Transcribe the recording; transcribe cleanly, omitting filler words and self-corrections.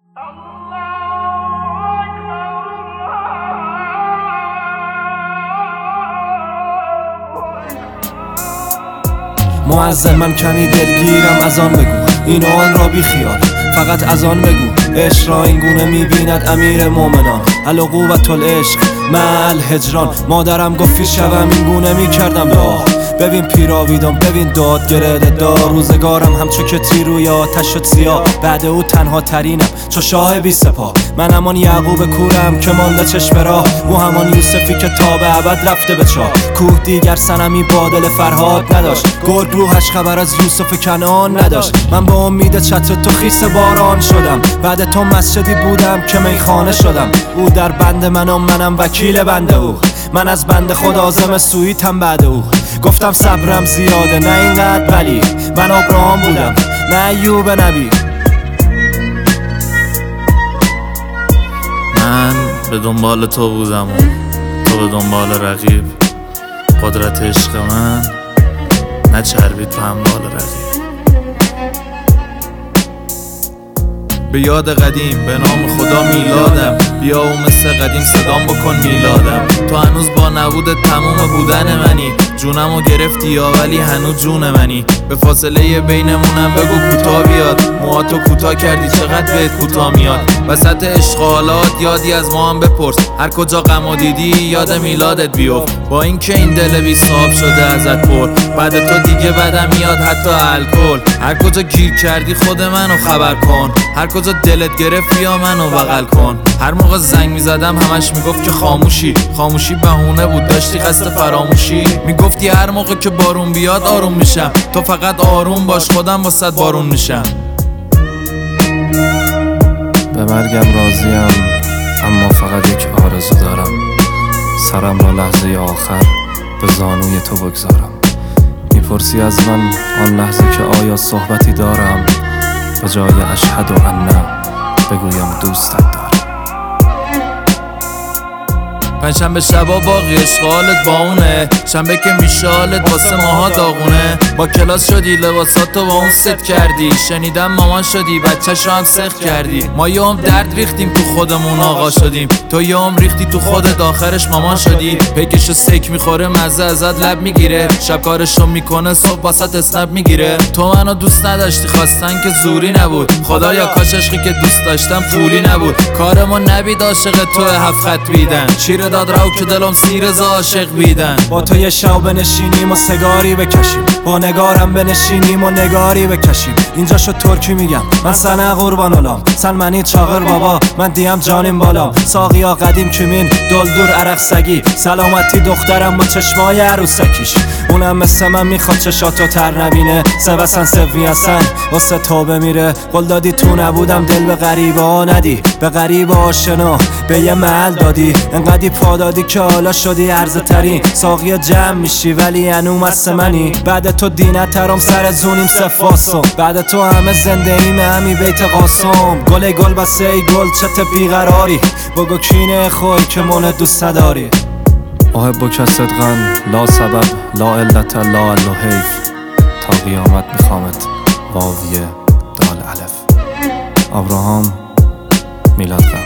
معذر من کمی دلگیرم، از آن بگو این و آن را بی خیال، فقط از آن بگو عشق را این گونه میبیند امیر مومنان. العقوبة العشق مع الهجران. مادرم گفت شبم این گونه میکردم راه، ببین پیراویدم ببین داد گرده دار. روزگارم همچو که تیروی آتش شد سیاه، بعد او تنها ترینم چو شاه بی سپاه. من همان یعقوب کورم که مانده چشم راه، او همان یوسفی که تا به ابد رفته به چاه. کوه دیگر صنمی با دل فرهاد نداشت، گرگ روحش خبر از یوسف کنعان نداشت. من با امید چتر تو خیس باران شدم، بعد تو مسجدی بودم که میخانه شدم. او در بند منم وکیل بنده او، من از بند خود عازم سویتم بعد او. گفتم صبرم زیاده نه اینقدر، ولی من ابراهام بودم نه ایوب نبی. من به دنبال تو بودم و تو به دنبال رقیب. قدرت عشق من نچربید تو همبال رقیب. به یاد قدیم به نام خدا میلادم، بیا و مثل قدیم صدام بکن میلادم. تو هنوز با نبودت تموم بودن منی، جونمو گرفتی یا ولی هنوز جون منی. به فاصله بینمونم بگو کوتاه بیاد، موهاتو کوتاه کردی چقدر بهت کوتاه میاد. وسط عشق حالات یادی از ما هم بپرس، هر کجا غمو دیدی یاد میلادت بیفت. با اینکه این دل بی صاحب شده ازت پر، بعد تو دیگه بدم میاد حتی الکل. هر کجا گیر کردی خود منو خبر کن، هر کجا دلت گرفت بیا منو بغل کن. هر موقع زنگ میزدم همش میگفت که خاموشی بهونه بود، داشتی قصد فراموشی. میگفتی هر موقع که بارون بیاد آروم میشم، تو فقط آروم باش خودم واسط بارون میشم. به مرگم راضیم اما فقط یک آرزو دارم، سرم را لحظه آخر به زانوی تو بگذارم. میپرسی از من آن لحظه که آیا صحبتی دارم، به جای اشهد و ان بگویم دوستت دارم. پنجشنبه شبا باقی اشغالت با اونه، شنبه که میشالت واسه ماها داغونه. با کلاس شدی لباساتو با اون ست کردی، شنیدم مامان شدی بچه‌ش رو هم سخت کردی. ما یه هم درد ریختیم تو خودمون آقا شدیم، تو یه هم ریختی تو خودت آخرش مامان شدی. پیکشو سیک میخوره مزه ازت لب میگیره، شب کارشو میکنه صبح واسط اسنپ میگیره. تو منو دوست نداشتی خواستن که زوری نبود، خدایا کاش عشقی که دوست داشتم پولی نبود. کارمو نبید عاشق تو هفت خط بیدن، شیر داد رو که دلم سیر ز عاشق بیدن. با تو یه شب بنشینیم و سگاری بکشیم، با نگارم بنشینیم و نگاری بکشیم. اینجا شد ترکی میگم من سنه قربان علام، سن منی چاغر بابا من دیم جانیم بالا. ساقیا قدیم کمین دلدور عرق سگی، سلامتی دخترم با چشمای عروسکیش. اونم مثل من میخواد چشاتو تر نبینه، سوسن سوی هستن واسه توبه میره. قول دادی تو نبودم دل به غریبه ها ندی، به غریبه آشنا به یه محل دادی. انقدی پا دادی که حالا شدی عرضه ترین، ساقیا جمع میشی ولی هنو مست منی. بعد تو دینت ترم سر زونیم سفاسم، بعد تو همه زنده ایم همی بیت قاسم. گل گل بسه ای گل چت بیقراری، بگو کینه خوی که من دوست نداری. احبک صدقا لا سبب لا علت لا الحیف، تا قیامت میخوامت واویه دال الف. ابراهام میلاد